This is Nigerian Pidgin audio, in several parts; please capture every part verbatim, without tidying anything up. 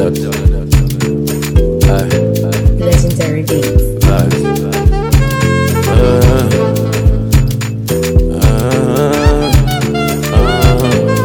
Jordan. Aye. Legendary beats. Vibes. Uh, uh, uh,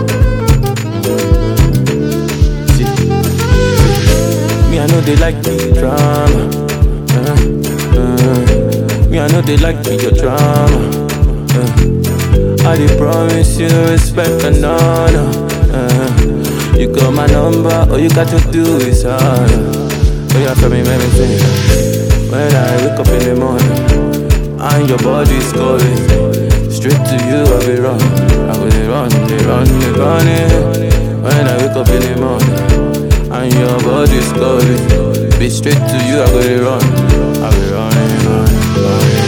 see, me I know they like me drama. Uh, uh, me I know they like me your drama. Uh, I dey promise you respect and honor. Uh, you got my number, all you got to do is holler. Oh yeah, for me, let me sing. When I wake up in the morning and your body's calling, straight to you I be run. I go dey run, dey run, dey run it. When I wake up in the morning and your body's calling, be straight to you I go dey run. I be running, running, running.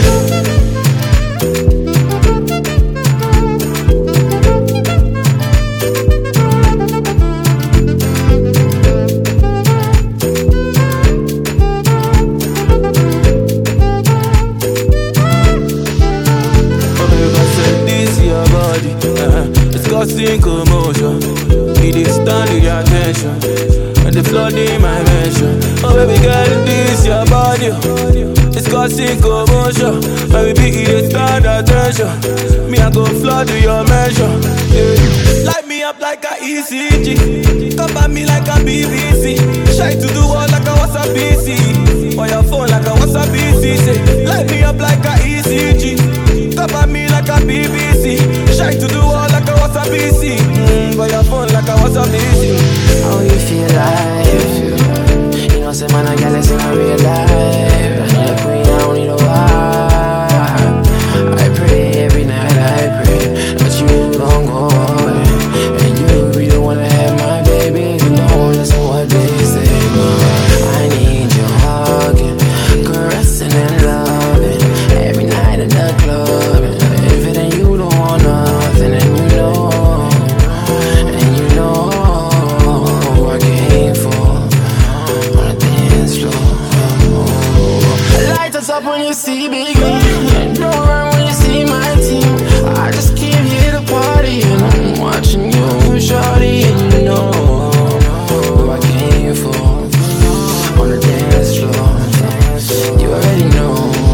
Causing commotion, it is standing your attention, and the flood in my mansion. Oh baby girl, this your body, it's causing commotion, and we be it is stand attention. Me I go flood to your mansion, yeah. Light me up like a E C G, cover me like a B B C, shy to do all like a WhatsApp P C, or your phone like a WhatsApp P C. Say, light me up like a E C G, cover me like a B B C, shy to do all like a WhatsApp P C, mm, but your phone like a WhatsApp P C. How you feel like? You know, say man, I got this in my real life. And like we don't need a wife. I pray every night, I pray that you don't go away. And you really wanna have my baby. You don't listen what they say. I need your hugging, caressing and loving every night in the club. And if it ain't you don't want nothing, and you know, and you know I came for on the dance floor. Light us up when you see big girl, and don't run when you see my team. I just came here to party, and I'm watching you, shorty, and you know who I came for on the dance floor. You already know.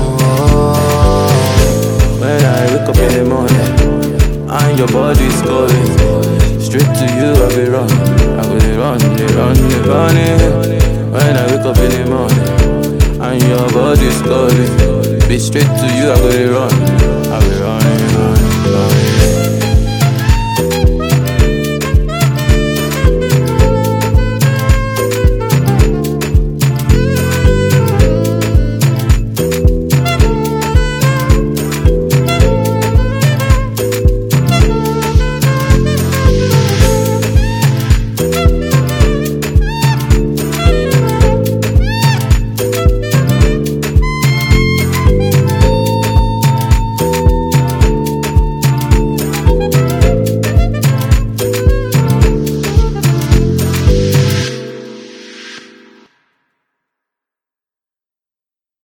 When I wake up in the morning and your body's calling, straight to you I be run. I go dey run, dey run, dey run it. When I wake up in the morning and your body's calling, be straight to you I go dey run. I be running, running.